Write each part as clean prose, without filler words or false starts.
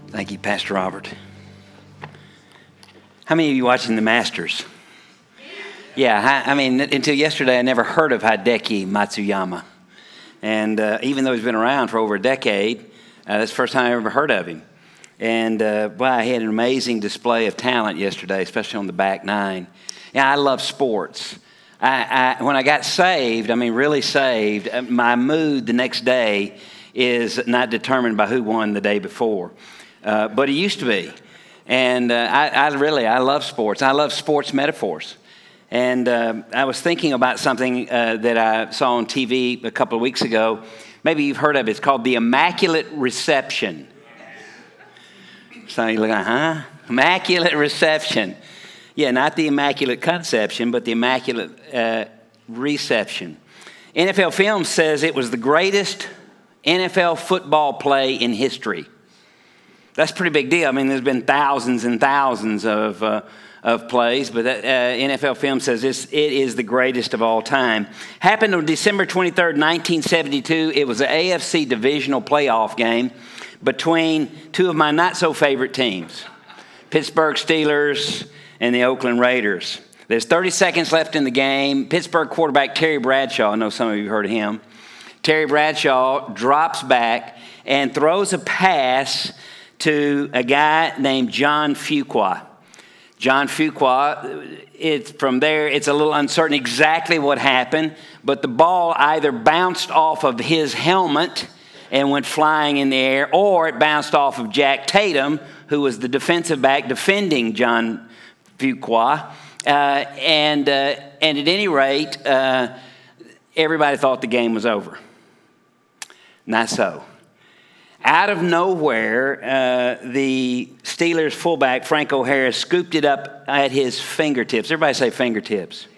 Thank you, Pastor Robert. How many of you watching the Masters? Yeah, I mean, until yesterday, I never heard of Hideki Matsuyama. And even though he's been around for over a decade, that's the first time I ever heard of him. And, boy, he had an amazing display of talent yesterday, especially on the back nine. Yeah, I love sports. When I got saved, I mean really saved, my mood the next day is not determined by who won the day before. But it used to be. And I love sports. I love sports metaphors. And I was thinking about something that I saw on TV a couple of weeks ago. Maybe you've heard of it. It's called the Immaculate Reception. So you're looking, huh? Immaculate Reception. Yeah, not the Immaculate Conception, but the Immaculate Reception. NFL Films says it was the greatest NFL football play in history. That's a pretty big deal. I mean, there's been thousands and thousands of plays, but NFL Film says it is the greatest of all time. Happened on December 23rd, 1972. It was an AFC divisional playoff game between two of my not-so-favorite teams, Pittsburgh Steelers and the Oakland Raiders. There's 30 seconds left in the game. Pittsburgh quarterback Terry Bradshaw, I know some of you heard of him. Terry Bradshaw drops back and throws a pass to a guy named John Fuqua. John Fuqua, from there, it's a little uncertain exactly what happened, but the ball either bounced off of his helmet and went flying in the air, or it bounced off of Jack Tatum, who was the defensive back defending John Fuqua. And at any rate, everybody thought the game was over. Not so. Out of nowhere, the Steelers fullback, Franco Harris, scooped it up at his fingertips. Everybody say fingertips.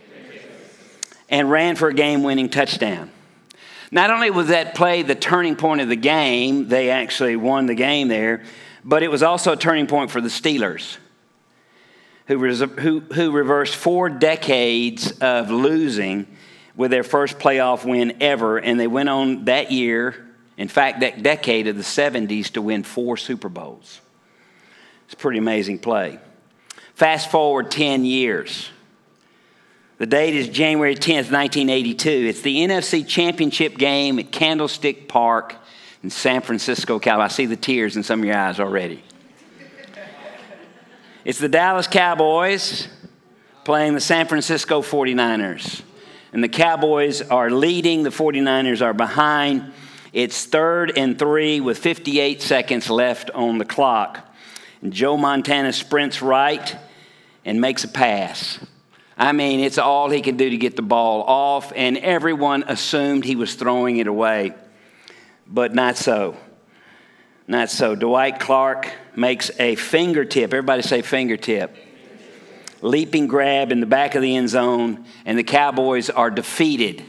And ran for a game-winning touchdown. Not only was that play the turning point of the game, they actually won the game there, but it was also a turning point for the Steelers, who reversed 4 decades of losing with their first playoff win ever, and they went on that year, in fact, that decade of the 70s, to win 4 Super Bowls. It's a pretty amazing play. Fast forward 10 years. The date is January 10th, 1982. It's the NFC Championship game at Candlestick Park in San Francisco, California. I see the tears in some of your eyes already. It's the Dallas Cowboys playing the San Francisco 49ers. And the Cowboys are leading, the 49ers are behind. It's 3rd and 3 with 58 seconds left on the clock. And Joe Montana sprints right and makes a pass. I mean, it's all he can do to get the ball off, and everyone assumed he was throwing it away. But not so. Not so. Dwight Clark makes a fingertip. Everybody say fingertip. Leaping grab in the back of the end zone, and the Cowboys are defeated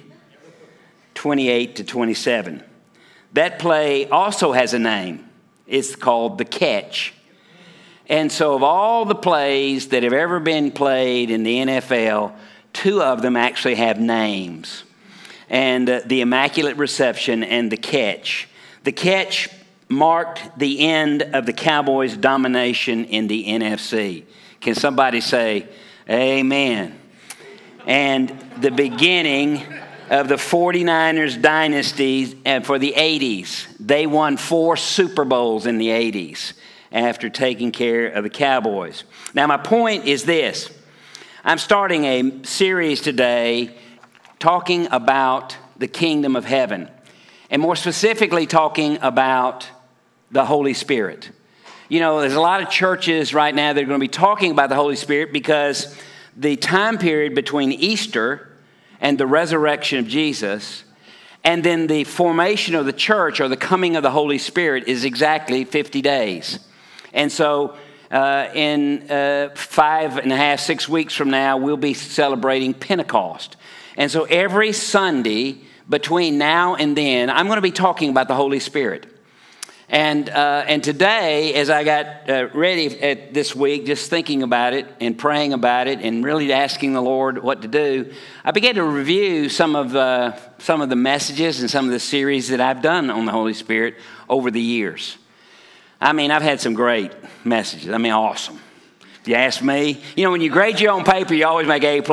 28-27. That play also has a name. It's called the catch. And so of all the plays that have ever been played in the NFL, 2 of them actually have names. And the Immaculate Reception and the catch. The catch marked the end of the Cowboys' domination in the NFC. Can somebody say, amen? And the beginning of the 49ers dynasty, and for the 80s. They won 4 Super Bowls in the 80s after taking care of the Cowboys. Now, my point is this. I'm starting a series today talking about the kingdom of heaven, and more specifically talking about the Holy Spirit. You know, there's a lot of churches right now that are going to be talking about the Holy Spirit because the time period between Easter and the resurrection of Jesus, and then the formation of the church or the coming of the Holy Spirit is exactly 50 days. And so in 5.5, 6 weeks from now, we'll be celebrating Pentecost. And so every Sunday between now and then, I'm going to be talking about the Holy Spirit. And today, as I got ready this week, just thinking about it and praying about it and really asking the Lord what to do, I began to review some of the messages and some of the series that I've done on the Holy Spirit over the years. I mean, I've had some great messages. I mean, awesome. If you ask me, when you grade your own paper, you always make A+.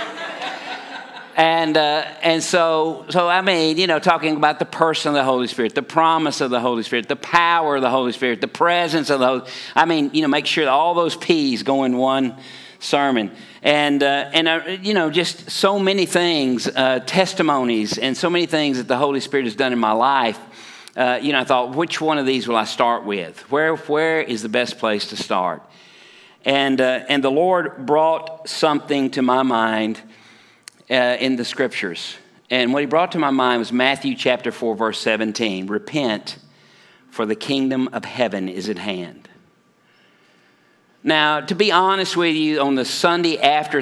And so I mean, talking about the person of the Holy Spirit, the promise of the Holy Spirit, the power of the Holy Spirit, the presence of the Holy Spirit. I mean, make sure that all those P's go in one sermon. And just so many things, testimonies, and so many things that the Holy Spirit has done in my life. I thought, which one of these will I start with? Where is the best place to start? And the Lord brought something to my mind in the Scriptures. And what he brought to my mind was Matthew chapter 4, verse 17. Repent, for the kingdom of heaven is at hand. Now, to be honest with you, on the Sunday after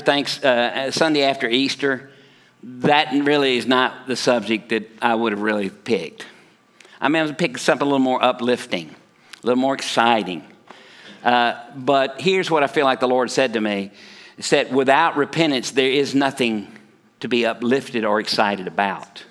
Easter, that really is not the subject that I would have really picked. I mean, I was picking something a little more uplifting, a little more exciting. But here's what I feel like the Lord said to me. He said, without repentance, there is nothing to be uplifted or excited about.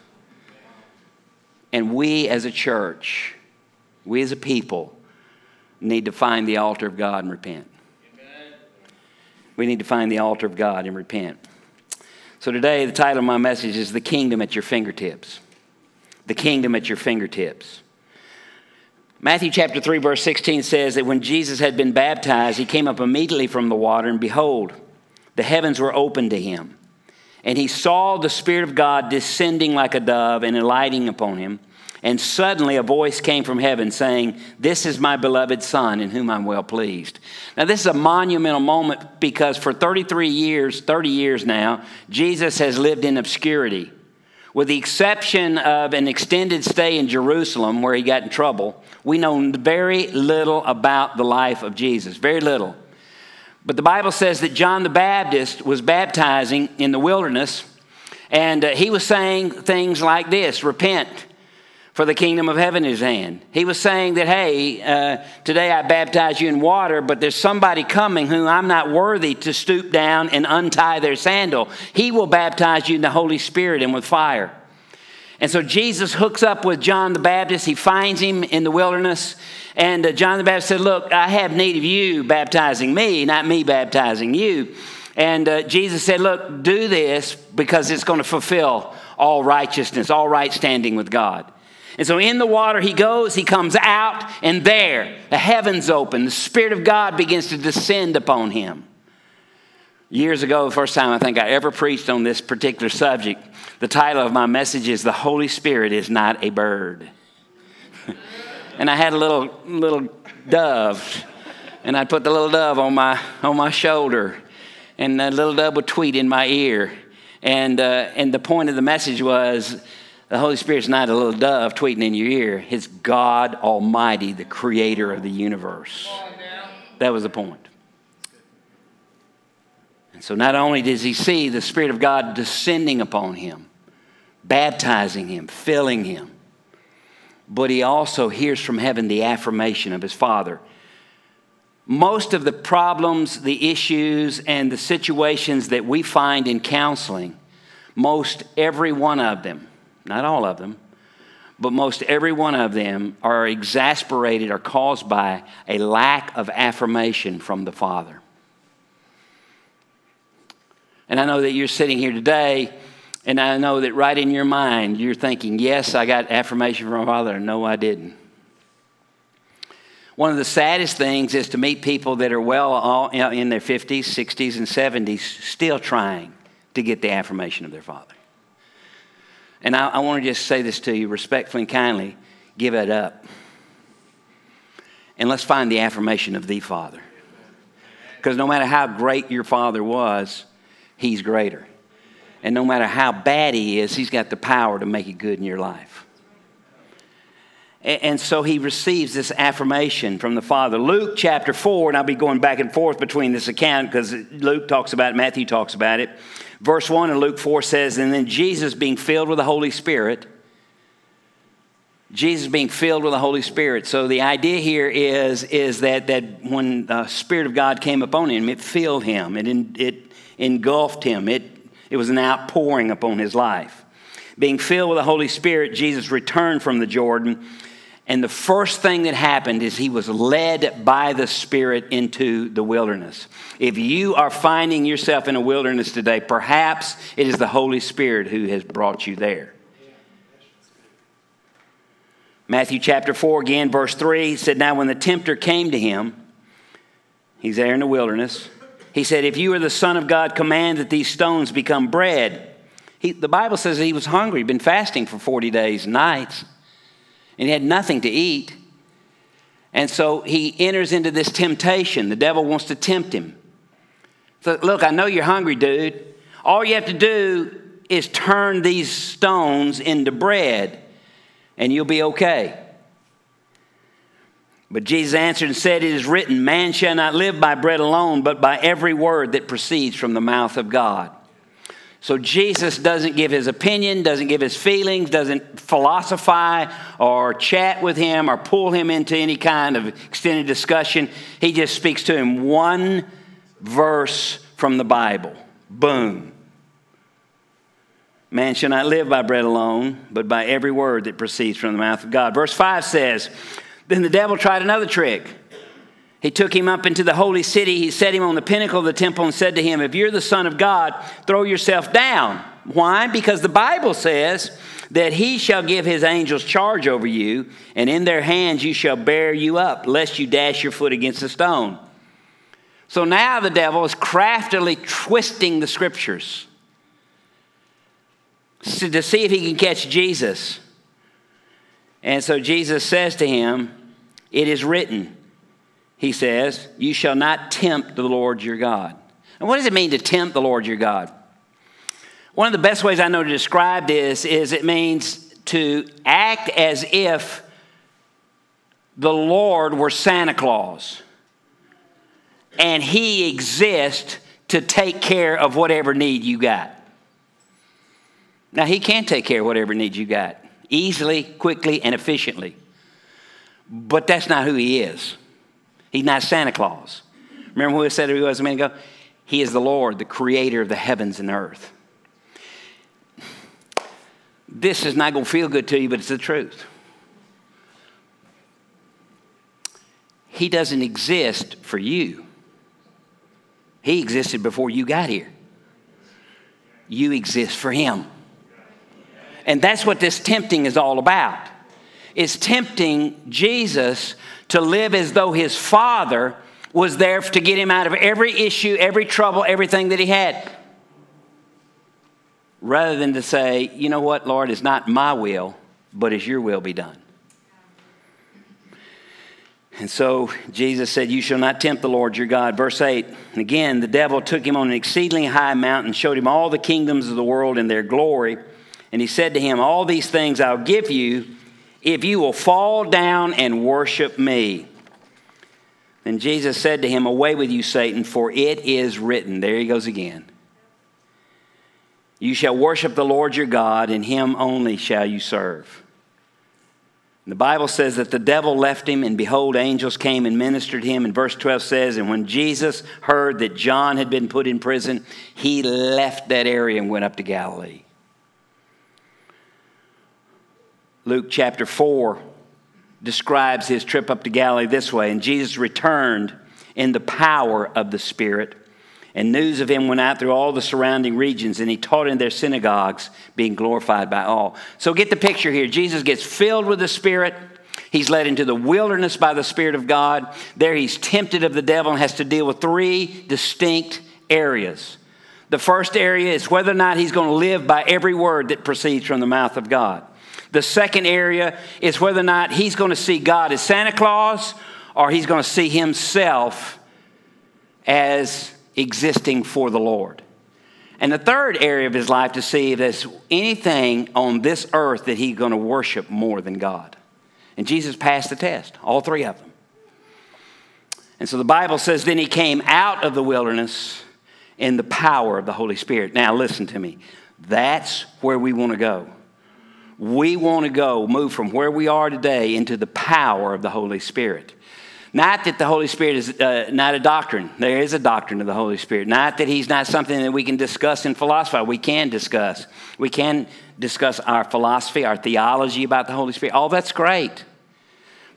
And we as a church, we as a people, need to find the altar of God and repent. Amen. We need to find the altar of God and repent. So today, the title of my message is The Kingdom at Your Fingertips. The kingdom at your fingertips. Matthew chapter 3, verse 16 says that when Jesus had been baptized, he came up immediately from the water, and behold, the heavens were opened to him. And he saw the Spirit of God descending like a dove and alighting upon him. And suddenly a voice came from heaven saying, "This is my beloved Son, in whom I'm well pleased." Now this is a monumental moment because for 30 years now, Jesus has lived in obscurity. With the exception of an extended stay in Jerusalem where he got in trouble, we know very little about the life of Jesus, very little. But the Bible says that John the Baptist was baptizing in the wilderness, and he was saying things like this: repent, for the kingdom of heaven is at hand. He was saying that, hey, today I baptize you in water, but there's somebody coming whom I'm not worthy to stoop down and untie their sandal. He will baptize you in the Holy Spirit and with fire. And so Jesus hooks up with John the Baptist. He finds him in the wilderness. And John the Baptist said, look, I have need of you baptizing me, not me baptizing you. And Jesus said, look, do this because it's going to fulfill all righteousness, all right standing with God. And so in the water he goes, he comes out, and there, the heavens open. The Spirit of God begins to descend upon him. Years ago, the first time I think I ever preached on this particular subject, the title of my message is "The Holy Spirit is Not a Bird." And I had a little dove, and I'd put the little dove on my shoulder, and the little dove would tweet in my ear. And the point of the message was, the Holy Spirit's not a little dove tweeting in your ear. It's God Almighty, the creator of the universe. That was the point. And so not only does he see the Spirit of God descending upon him, baptizing him, filling him, but he also hears from heaven the affirmation of his Father. Most of the problems, the issues, and the situations that we find in counseling, most every one of them, not all of them, but most every one of them are exasperated or caused by a lack of affirmation from the Father. And I know that you're sitting here today, and I know that right in your mind you're thinking, yes, I got affirmation from my Father, and no, I didn't. One of the saddest things is to meet people that are well in their 50s, 60s, and 70s still trying to get the affirmation of their Father. And I want to just say this to you respectfully and kindly. Give it up. And let's find the affirmation of the Father. Because no matter how great your father was, he's greater. And no matter how bad he is, he's got the power to make it good in your life. And so he receives this affirmation from the Father. Luke chapter 4, and I'll be going back and forth between this account because Luke talks about it, Matthew talks about it. Verse 1 in Luke 4 says, and then Jesus being filled with the Holy Spirit. Jesus being filled with the Holy Spirit. So the idea here is that when the Spirit of God came upon him, it filled him. It engulfed him. It was an outpouring upon his life. Being filled with the Holy Spirit, Jesus returned from the Jordan. And the first thing that happened is he was led by the Spirit into the wilderness. If you are finding yourself in a wilderness today, perhaps it is the Holy Spirit who has brought you there. Matthew chapter 4, again, verse 3, said, now when the tempter came to him, he's there in the wilderness, he said, if you are the Son of God, command that these stones become bread. The Bible says that he was hungry, he'd been fasting for 40 days and nights, and he had nothing to eat. And so he enters into this temptation. The devil wants to tempt him. So, look, I know you're hungry, dude. All you have to do is turn these stones into bread, and you'll be okay. But Jesus answered and said, it is written, man shall not live by bread alone, but by every word that proceeds from the mouth of God. So Jesus doesn't give his opinion, doesn't give his feelings, doesn't philosophize or chat with him or pull him into any kind of extended discussion. He just speaks to him one verse from the Bible. Boom. Man shall not live by bread alone, but by every word that proceeds from the mouth of God. Verse 5 says, then the devil tried another trick. He took him up into the holy city. He set him on the pinnacle of the temple and said to him, if you're the Son of God, throw yourself down. Why? Because the Bible says that he shall give his angels charge over you, and in their hands you shall bear you up, lest you dash your foot against a stone. So now the devil is craftily twisting the scriptures to see if he can catch Jesus. And so Jesus says to him, it is written, he says, you shall not tempt the Lord your God. And what does it mean to tempt the Lord your God? One of the best ways I know to describe this is it means to act as if the Lord were Santa Claus and he exists to take care of whatever need you got. Now, he can take care of whatever need you got easily, quickly, and efficiently. But that's not who he is. He's not Santa Claus. Remember who I said he was a minute ago? He is the Lord, the creator of the heavens and earth. This is not going to feel good to you, but it's the truth. He doesn't exist for you. He existed before you got here. You exist for him. And that's what this tempting is all about. It's tempting Jesus to live as though his Father was there to get him out of every issue, every trouble, everything that he had. Rather than to say, you know what, Lord, it's not my will, but it's your will be done. And so Jesus said, you shall not tempt the Lord your God. Verse 8, again, the devil took him on an exceedingly high mountain, showed him all the kingdoms of the world and their glory. And he said to him, all these things I'll give you if you will fall down and worship me. Then Jesus said to him, away with you, Satan, for it is written. There he goes again. You shall worship the Lord your God, and him only shall you serve. The Bible says that the devil left him, and behold, angels came and ministered him. And verse 12 says, and when Jesus heard that John had been put in prison, he left that area and went up to Galilee. Luke chapter 4 describes his trip up to Galilee this way. And Jesus returned in the power of the Spirit, and news of him went out through all the surrounding regions, and he taught in their synagogues, being glorified by all. So get the picture here. Jesus gets filled with the Spirit. He's led into the wilderness by the Spirit of God. There he's tempted of the devil and has to deal with three distinct areas. The first area is whether or not he's going to live by every word that proceeds from the mouth of God. The second area is whether or not he's going to see God as Santa Claus, or he's going to see himself as existing for the Lord. And the third area of his life to see if there's anything on this earth that he's going to worship more than God. And Jesus passed the test, all three of them. And so the Bible says, then he came out of the wilderness in the power of the Holy Spirit. Now listen to me. That's where we want to go. We want to move from where we are today into the power of the Holy Spirit. Not that the Holy Spirit is not a doctrine. There is a doctrine of the Holy Spirit. Not that he's not something that we can discuss and philosophize. We can discuss. We can discuss our philosophy, our theology about the Holy Spirit. All that's great.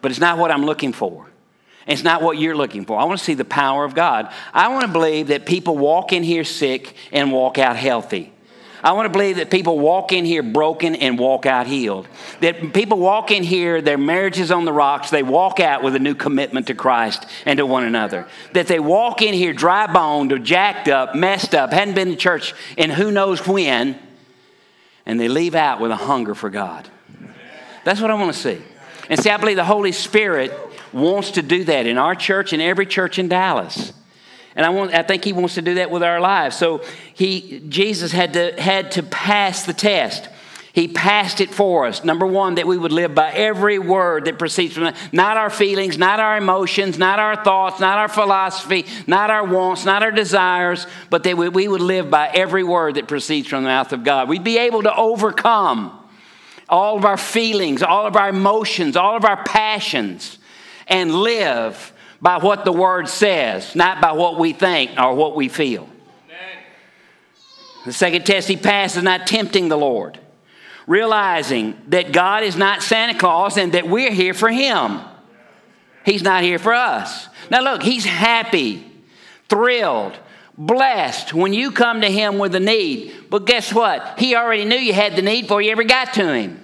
but it's not what I'm looking for. It's not what you're looking for. I want to see the power of God. I want to believe that people walk in here sick and walk out healthy. I want to believe that people walk in here broken and walk out healed. That people walk in here, their marriage is on the rocks. They walk out with a new commitment to Christ and to one another. That they walk in here dry boned or jacked up, messed up, hadn't been to church in who knows when, and they leave out with a hunger for God. That's what I want to see. And see, I believe the Holy Spirit wants to do that in our church and every church in Dallas. And I think he wants to do that with our lives. So Jesus had to pass the test. He passed it for us. Number one, that we would live by every word that proceeds from that. Not our feelings, not our emotions, not our thoughts, not our philosophy, not our wants, not our desires, but that we would live by every word that proceeds from the mouth of God. We'd be able to overcome all of our feelings, all of our emotions, all of our passions, and live by what the Word says, not by what we think or what we feel. Amen. The second test he passed is not tempting the Lord. Realizing that God is not Santa Claus and that we're here for Him. He's not here for us. Now look, He's happy, thrilled, blessed when you come to Him with a need. But guess what? He already knew you had the need before you ever got to Him.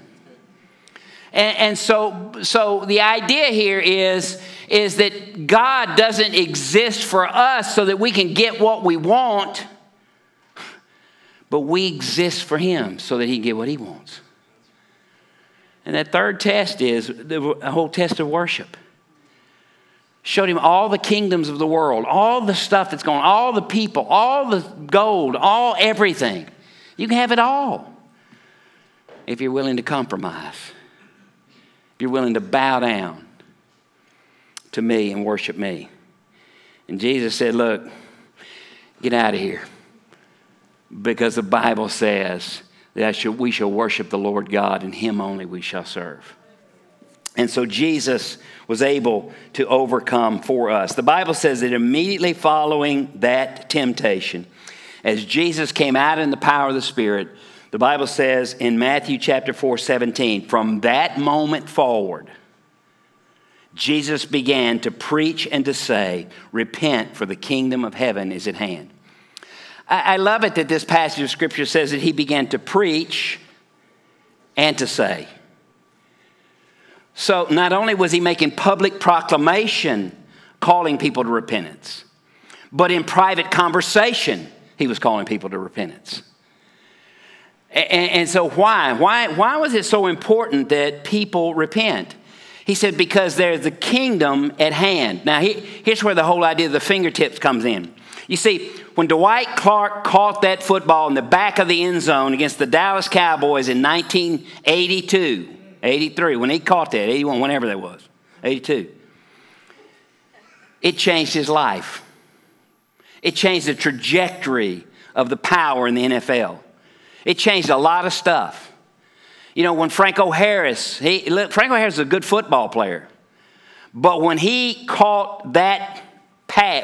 And so the idea here is that God doesn't exist for us so that we can get what we want, but we exist for Him so that He can get what He wants. And that third test is the whole test of worship. Showed Him all the kingdoms of the world, all the stuff that's going on, all the people, all the gold, all everything. You can have it all if you're willing to compromise. You're willing to bow down to me and worship me. And Jesus said, look, get out of here. Because the Bible says that we shall worship the Lord God, and Him only we shall serve. And so Jesus was able to overcome for us. The Bible says that immediately following that temptation, as Jesus came out in the power of the Spirit, the Bible says in Matthew chapter 4:17, from that moment forward, Jesus began to preach and to say, repent, for the kingdom of heaven is at hand. I love it that this passage of Scripture says that He began to preach and to say. So not only was He making public proclamation, calling people to repentance, but in private conversation, He was calling people to repentance. And so why? Why was it so important that people repent? He said, because there's the kingdom at hand. Now, here's where the whole idea of the fingertips comes in. You see, when Dwight Clark caught that football in the back of the end zone against the Dallas Cowboys in 1982, 83, when he caught that, 81, whenever that was, 82, it changed his life. It changed the trajectory of the power in the NFL. It changed a lot of stuff. You know, when Franco Harris is a good football player. But when he caught that pass,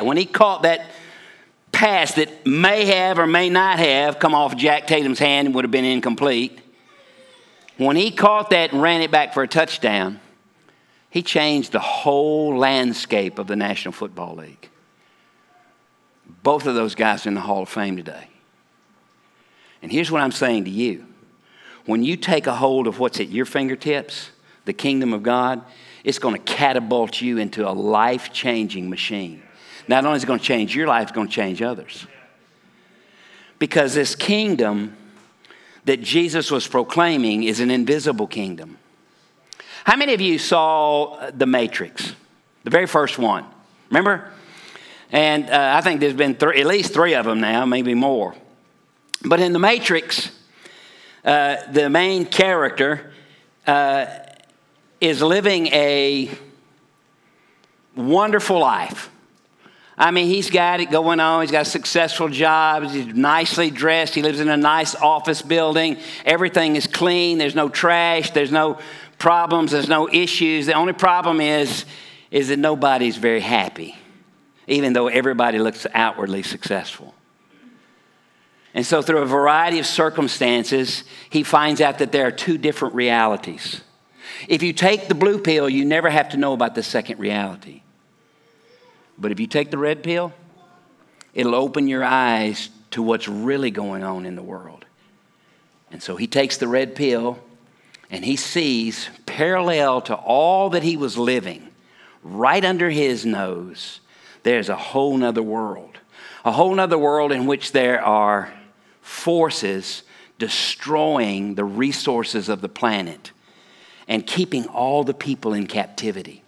that may have or may not have come off Jack Tatum's hand and would have been incomplete, when he caught that and ran it back for a touchdown, he changed the whole landscape of the National Football League. Both of those guys are in the Hall of Fame today. And here's what I'm saying to you. When you take a hold of what's at your fingertips, the kingdom of God, it's going to catapult you into a life-changing machine. Not only is it going to change your life, it's going to change others. Because this kingdom that Jesus was proclaiming is an invisible kingdom. How many of you saw The Matrix? The very first one. Remember? And I think there's been at least 3 of them now, maybe more. But in The Matrix, the main character is living a wonderful life. I mean, he's got it going on. He's got a successful job. He's nicely dressed. He lives in a nice office building. Everything is clean. There's no trash. There's no problems. There's no issues. The only problem is that nobody's very happy, even though everybody looks outwardly successful. And so through a variety of circumstances, he finds out that there are 2 different realities. If you take the blue pill, you never have to know about the second reality. But if you take the red pill, it'll open your eyes to what's really going on in the world. And so he takes the red pill and he sees, parallel to all that he was living, right under his nose, there's a whole nother world. A whole nother world in which there are forces destroying the resources of the planet and keeping all the people in captivity.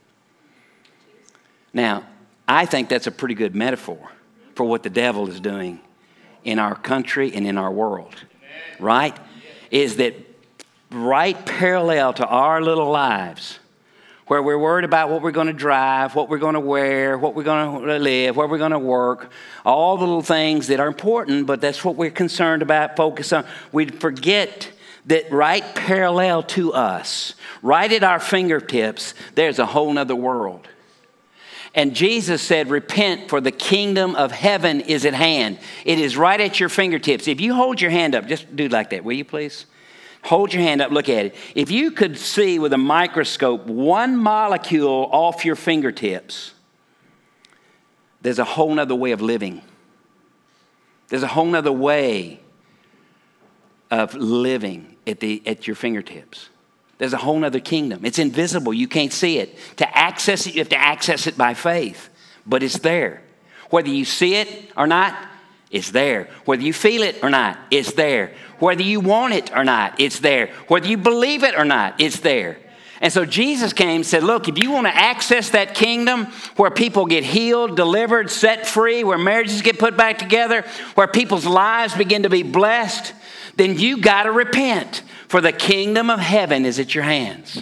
Now, I think that's a pretty good metaphor for what the devil is doing in our country and in our world, right? Is that right parallel to our little lives, where we're worried about what we're going to drive, what we're going to wear, what we're going to live, where we're going to work, all the little things that are important, but that's what we're concerned about, focus on. We forget that right parallel to us, right at our fingertips, there's a whole nother world. And Jesus said, repent, for the kingdom of heaven is at hand. It is right at your fingertips. If you hold your hand up, just do it like that, will you please? Hold your hand up, look at it. If you could see with a microscope one molecule off your fingertips, there's a whole nother way of living. There's a whole nother way of living at your fingertips. There's a whole nother kingdom. It's invisible. You can't see it. To access it, you have to access it by faith. But it's there. Whether you see it or not, it's there. Whether you feel it or not, it's there. Whether you want it or not, it's there. Whether you believe it or not, it's there. And so Jesus came and said, look, if you want to access that kingdom where people get healed, delivered, set free, where marriages get put back together, where people's lives begin to be blessed, then you got to repent, for the kingdom of heaven is at your hands.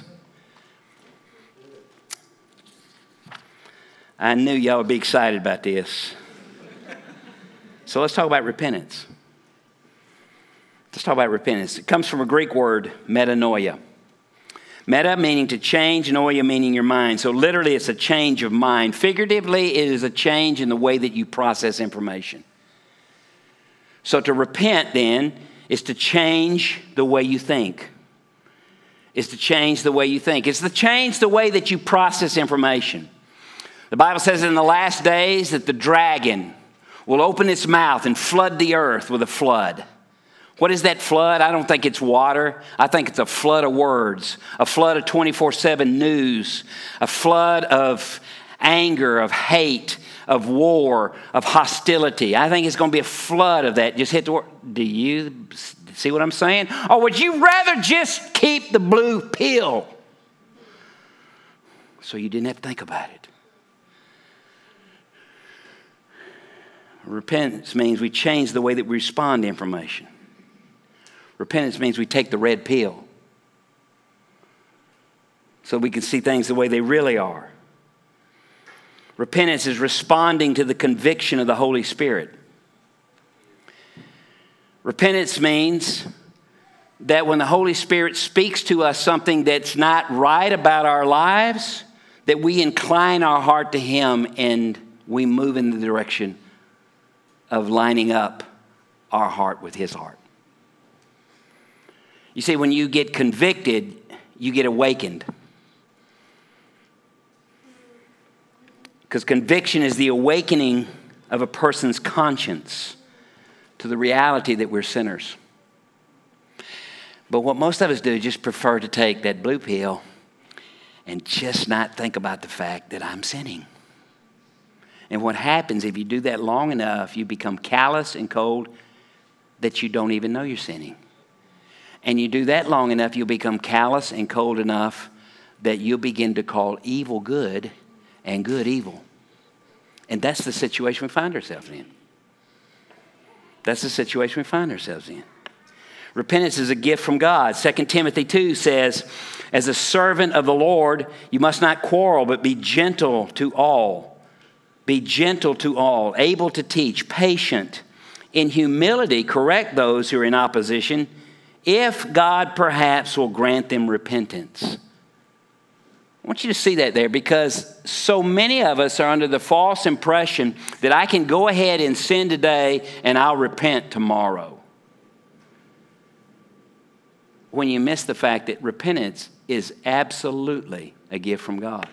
I knew y'all would be excited about this. So let's talk about repentance. Let's talk about repentance. It comes from a Greek word, metanoia. Meta meaning to change, noia meaning your mind. So literally it's a change of mind. Figuratively, it is a change in the way that you process information. So to repent then is to change the way you think. It's to change the way you think. It's to change the way that you process information. The Bible says in the last days that the dragon will open its mouth and flood the earth with a flood. What is that flood? I don't think it's water. I think it's a flood of words, a flood of 24/7 news, a flood of anger, of hate, of war, of hostility. I think it's going to be a flood of that. Just hit the word. Do you see what I'm saying? Or would you rather just keep the blue pill so you didn't have to think about it? Repentance means we change the way that we respond to information. Repentance means we take the red pill so we can see things the way they really are. Repentance is responding to the conviction of the Holy Spirit. Repentance means that when the Holy Spirit speaks to us something that's not right about our lives, that we incline our heart to Him and we move in the direction of lining up our heart with His heart. You see, when you get convicted, you get awakened. Because conviction is the awakening of a person's conscience to the reality that we're sinners. But what most of us do is just prefer to take that blue pill and just not think about the fact that I'm sinning. And what happens if you do that long enough, you become callous and cold that you don't even know you're sinning. And you do that long enough, you'll become callous and cold enough that you'll begin to call evil good and good evil. And that's the situation we find ourselves in. That's the situation we find ourselves in. Repentance is a gift from God. 2 Timothy 2 says, as a servant of the Lord, you must not quarrel, but be gentle to all. Be gentle to all, able to teach, patient. In humility, correct those who are in opposition, if God perhaps will grant them repentance. I want you to see that there, because so many of us are under the false impression that I can go ahead and sin today and I'll repent tomorrow. when you miss the fact that repentance is absolutely a gift from God.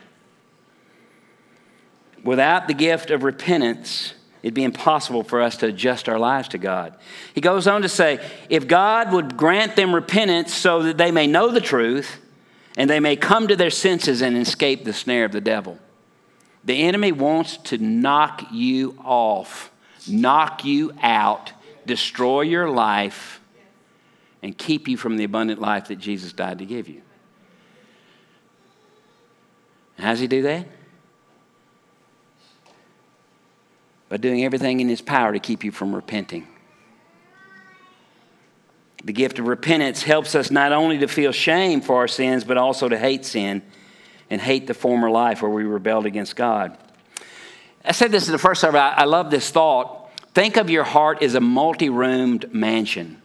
Without the gift of repentance, it'd be impossible for us to adjust our lives to God. He goes on to say, if God would grant them repentance so that they may know the truth and they may come to their senses and escape the snare of the devil. The enemy wants to knock you off, knock you out, destroy your life, and keep you from the abundant life that Jesus died to give you. How does he do that? By doing everything in his power to keep you from repenting. The gift of repentance helps us not only to feel shame for our sins, but also to hate sin and hate the former life where we rebelled against God. I said this in the first service. I love this thought. Think of your heart as a multi-roomed mansion.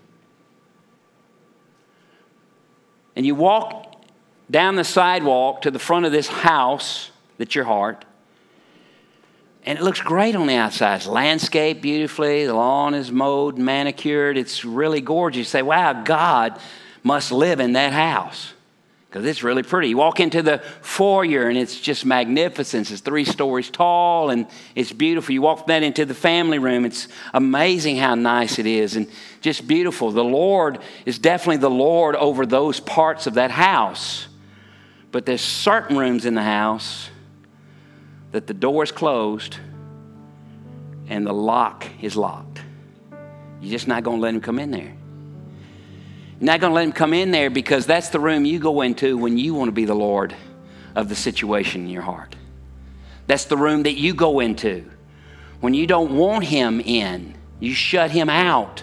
And you walk down the sidewalk to the front of this house that's your heart. And it looks great on the outside. It's landscaped beautifully. The lawn is mowed and manicured. It's really gorgeous. You say, wow, God must live in that house because it's really pretty. You walk into the foyer and it's just magnificent. It's 3 stories tall and it's beautiful. You walk that into the family room. It's amazing how nice it is and just beautiful. The Lord is definitely the Lord over those parts of that house. But there's certain rooms in the house that the door is closed and the lock is locked. You're just not going to let him come in there. You're not going to let him come in there because that's the room you go into when you want to be the Lord of the situation in your heart. That's the room that you go into when you don't want him in. You shut him out.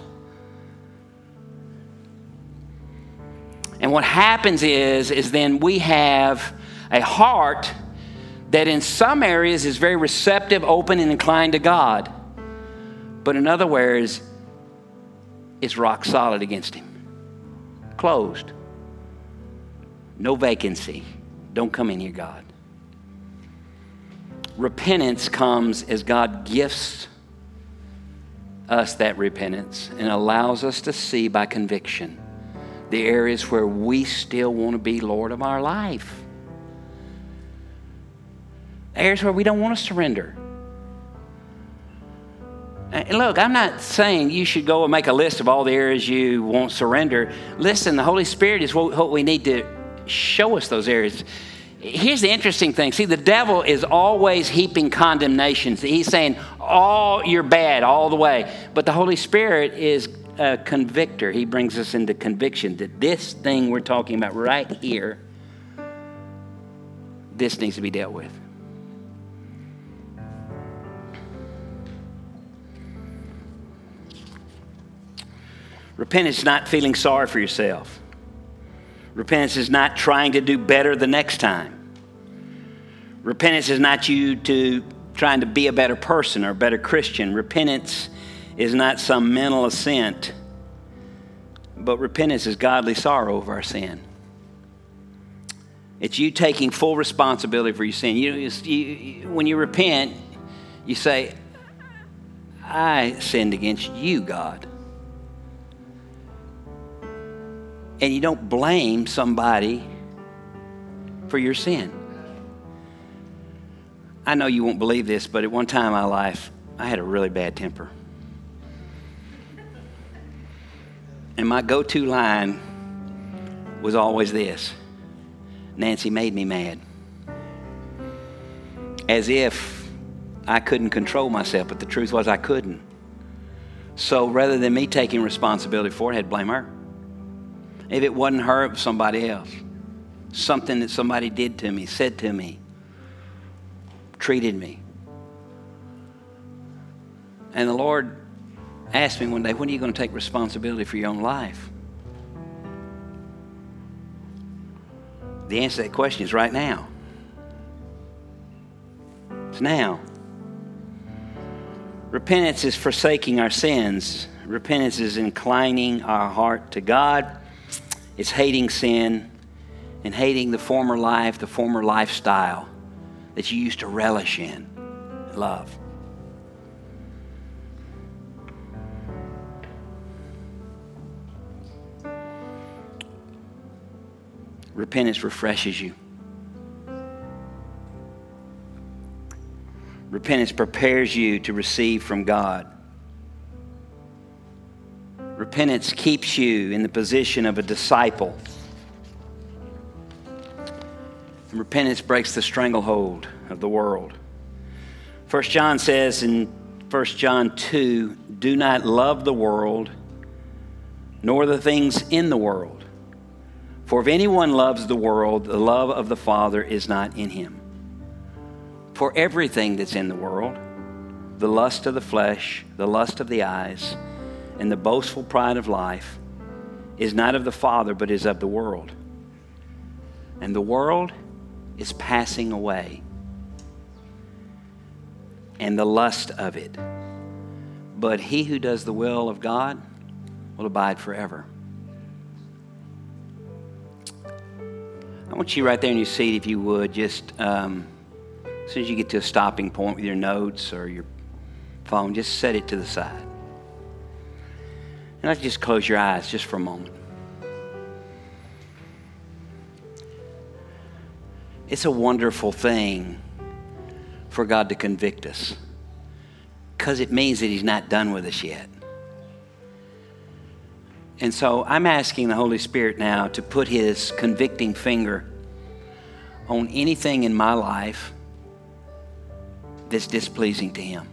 And what happens is then we have a heart that in some areas is very receptive, open, and inclined to God. But in other areas, it's rock solid against him. Closed. No vacancy. Don't come in here, God. Repentance comes as God gifts us that repentance and allows us to see by conviction the areas where we still want to be Lord of our life. Areas where we don't want to surrender. And look, I'm not saying you should go and make a list of all the areas you won't surrender. Listen, the Holy Spirit is what we need to show us those areas. Here's the interesting thing. See, the devil is always heaping condemnations. He's saying, oh, you're bad all the way. But the Holy Spirit is a convictor. He brings us into conviction that this thing we're talking about right here, this needs to be dealt with. Repentance is not feeling sorry for yourself. Repentance is not trying to do better the next time. Repentance is not you trying to be a better person or a better Christian. Repentance is not some mental assent. But repentance is godly sorrow over our sin. It's you taking full responsibility for your sin. When you repent, you say, I sinned against you, God. And you don't blame somebody for your sin. I know you won't believe this, but at one time in my life, I had a really bad temper. And my go-to line was always this: Nancy made me mad. As if I couldn't control myself, but the truth was I couldn't. So rather than me taking responsibility for it, I had to blame her. If it wasn't her, it was somebody else. Something that somebody did to me, said to me, treated me. And the Lord asked me one day, when are you going to take responsibility for your own life? The answer to that question is right now. It's now. Repentance is forsaking our sins. Repentance is inclining our heart to God. It's hating sin and hating the former life, the former lifestyle that you used to relish in and love. Repentance refreshes you. Repentance prepares you to receive from God. Repentance keeps you in the position of a disciple. And repentance breaks the stranglehold of the world. 1 John says in 1 John 2, do not love the world, nor the things in the world. For if anyone loves the world, the love of the Father is not in him. For everything that's in the world, the lust of the flesh, the lust of the eyes, and the boastful pride of life, is not of the Father, but is of the world. And the world is passing away, and the lust of it. But he who does the will of God will abide forever. I want you right there in your seat, if you would, just as soon as you get to a stopping point with your notes or your phone, just set it to the side. And I'd just close your eyes just for a moment. It's a wonderful thing for God to convict us, because it means that he's not done with us yet. And so I'm asking the Holy Spirit now to put his convicting finger on anything in my life that's displeasing to him.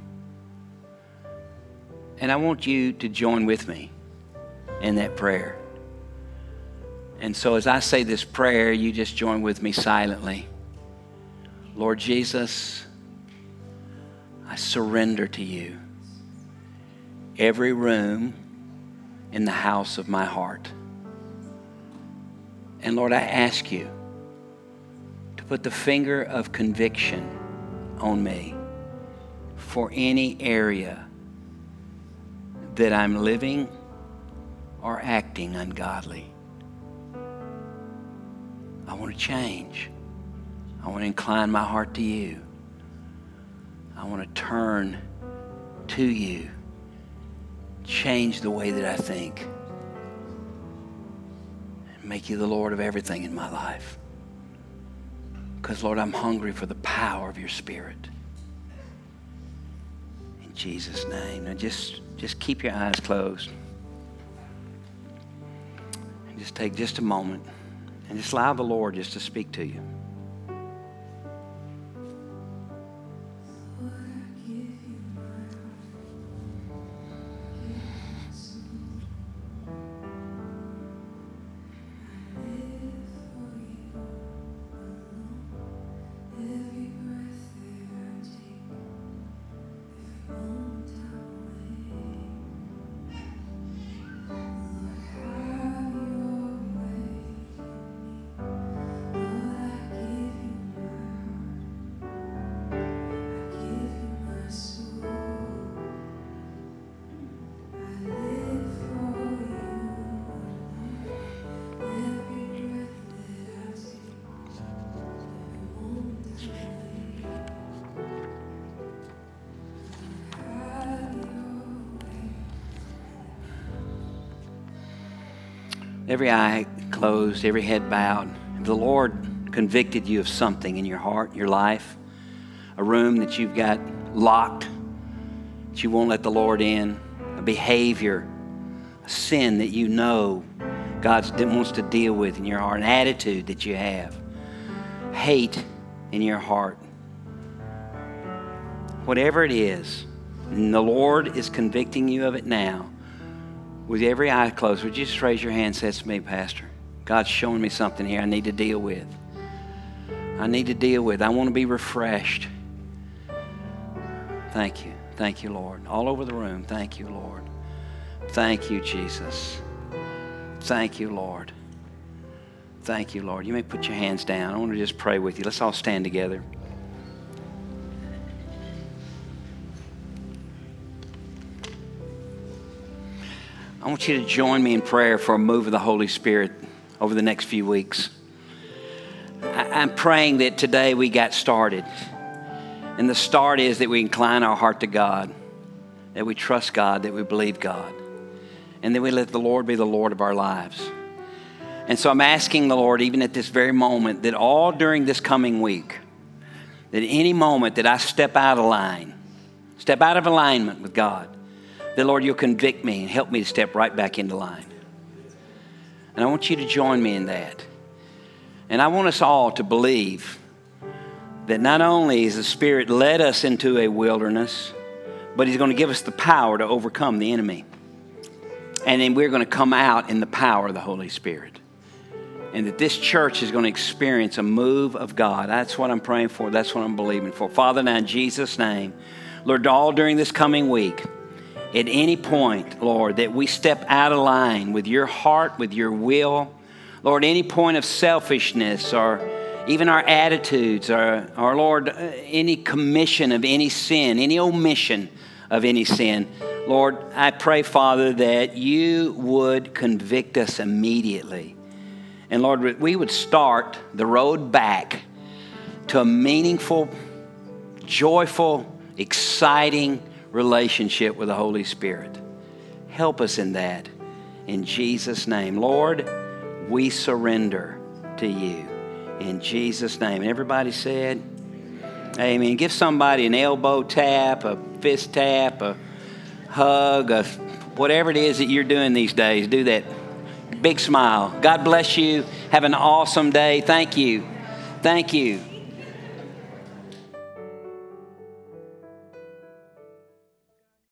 And I want you to join with me in that prayer. And so as I say this prayer, you just join with me silently. Lord Jesus, I surrender to you every room in the house of my heart. And Lord, I ask you to put the finger of conviction on me for any area that I'm living or acting ungodly. I want to change. I want to incline my heart to you. I want to turn to you. Change the way that I think. And make you the Lord of everything in my life. Because, Lord, I'm hungry for the power of your Spirit. In Jesus' name. Now just keep your eyes closed. And just take just a moment. And just allow the Lord just to speak to you. Every eye closed, every head bowed. If the Lord convicted you of something in your heart, your life, a room that you've got locked, that you won't let the Lord in, a behavior, a sin that you know God wants to deal with in your heart, an attitude that you have, hate in your heart, whatever it is, and the Lord is convicting you of it now, with every eye closed, would you just raise your hand and say, it's me, Pastor. God's showing me something here I need to deal with. I need to deal with. I want to be refreshed. Thank you. Thank you, Lord. All over the room, thank you, Lord. Thank you, Jesus. Thank you, Lord. Thank you, Lord. You may put your hands down. I want to just pray with you. Let's all stand together. I want you to join me in prayer for a move of the Holy Spirit over the next few weeks. I'm praying that today we got started. And the start is that we incline our heart to God, that we trust God, that we believe God, and that we let the Lord be the Lord of our lives. And so I'm asking the Lord, even at this very moment, that all during this coming week, that any moment that I step out of line, step out of alignment with God, that, Lord, you'll convict me and help me to step right back into line. And I want you to join me in that. And I want us all to believe that not only is the Spirit led us into a wilderness, but He's going to give us the power to overcome the enemy. And then we're going to come out in the power of the Holy Spirit. And that this church is going to experience a move of God. That's what I'm praying for. That's what I'm believing for. Father, now in Jesus' name, Lord, all during this coming week, at any point, Lord, that we step out of line with your heart, with your will, Lord, any point of selfishness or even our attitudes, or Lord, any commission of any sin, any omission of any sin, Lord, I pray, Father, that you would convict us immediately. And Lord, we would start the road back to a meaningful, joyful, exciting relationship with the Holy Spirit. Help us in that. In Jesus' name. Lord, we surrender to you. In Jesus' name. And everybody said, amen. Give somebody an elbow tap, a fist tap, a hug, whatever it is that you're doing these days. Do that. Big smile. God bless you. Have an awesome day. Thank you. Thank you.